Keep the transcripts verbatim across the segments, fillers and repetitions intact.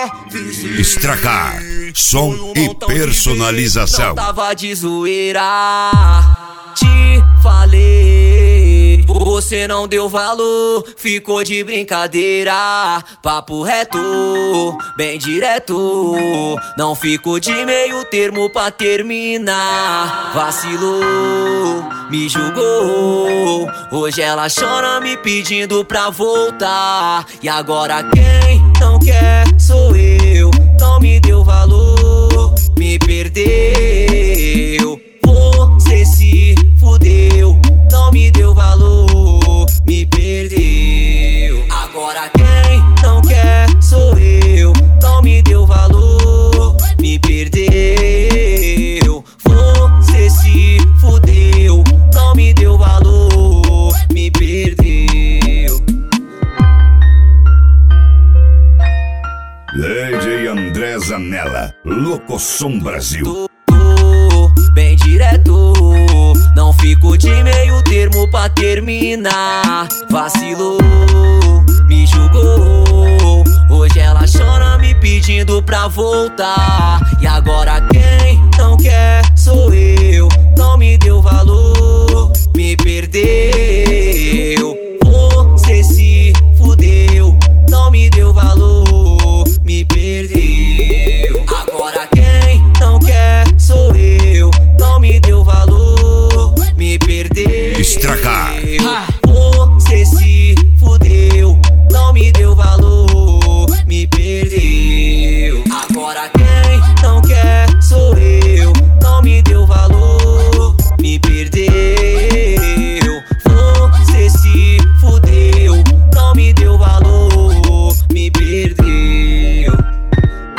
Stracar, som e personalização. Não tava de zoeira, te falei, você não deu valor, ficou de brincadeira. Papo reto, bem direto, não fico de meio termo pra terminar. Vacilou, me julgou, hoje ela chora me pedindo pra voltar. E agora quem não quer sou eu, não me deu valor, me perdeu. Você se fudeu, não me deu valor, me perdeu. Agora quem não quer sou eu, não me deu valor, me perdeu. Você se fudeu, não me deu valor, me perdeu. D J André Zanella, Locosom Brasil. Bem direto, não fico de meio termo pra terminar. Vacilou, me julgou, hoje ela chora me pedindo pra voltar. E agora quem não quer sou eu, não me deu valor, me perdeu. Você se fudeu, não me deu valor, me perdeu. Agora quem não quer sou eu, não me deu valor, me perdeu. Stracar. Você se fudeu, não me deu valor, me perdeu. Agora quem não quer sou eu, não me deu valor, me perdeu. Você se fudeu, não me deu valor, me perdeu.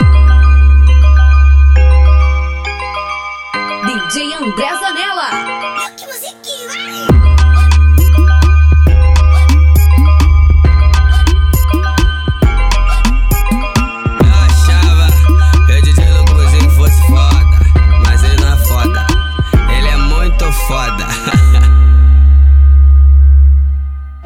D J André Zanella.